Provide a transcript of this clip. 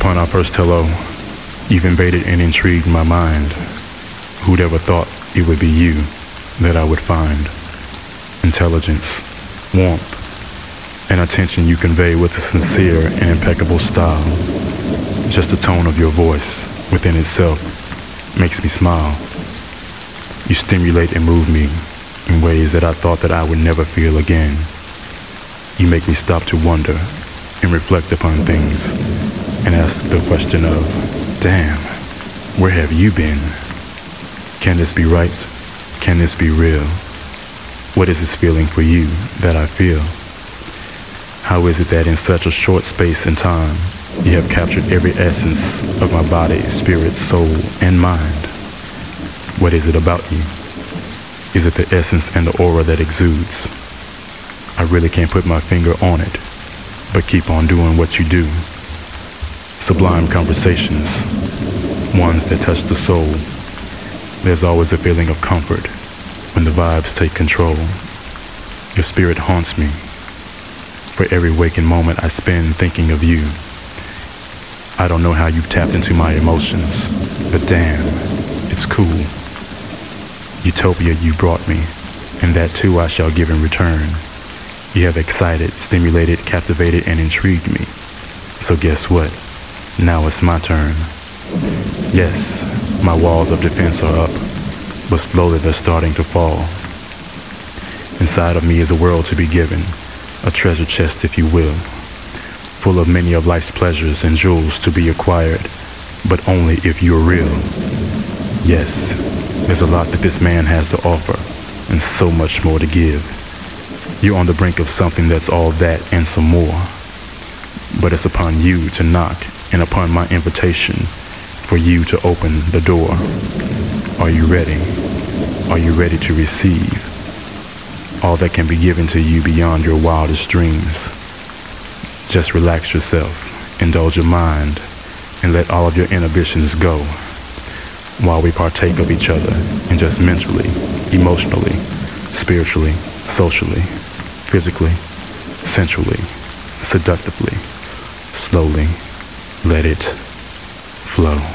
Upon our first hello, you've invaded and intrigued my mind. Who'd ever thought it would be you that I would find? Intelligence, warmth, and attention you convey with a sincere and impeccable style. Just the tone of your voice within itself makes me smile. You stimulate and move me in ways that I thought that I would never feel again. You make me stop to wonder and reflect upon things and ask the question of, damn, where have you been? Can this be right? Can this be real? What is this feeling for you that I feel? How is it that in such a short space and time, you have captured every essence of my body, spirit, soul, and mind? What is it about you? Is it the essence and the aura that exudes? I really can't put my finger on it, but keep on doing what you do. Sublime conversations, ones that touch the soul. There's always a feeling of comfort when the vibes take control. Your spirit haunts me. For every waking moment I spend thinking of you. I don't know how you've tapped into my emotions, but damn, it's cool. Utopia you brought me, and that too I shall give in return. You have excited, stimulated, captivated, and intrigued me. So guess what? Now it's my turn. Yes, my walls of defense are up, but slowly they're starting to fall. Inside of me is a world to be given, a treasure chest if you will, full of many of life's pleasures and jewels to be acquired, but only if you're real. Yes, there's a lot that this man has to offer, and so much more to give. You're on the brink of something that's all that and some more. But it's upon you to knock, and upon my invitation, for you to open the door. Are you ready? Are you ready to receive all that can be given to you beyond your wildest dreams? Just relax yourself, indulge your mind, and let all of your inhibitions go while we partake of each other, and just mentally, emotionally, spiritually, socially, physically, sensually, seductively, slowly let it flow.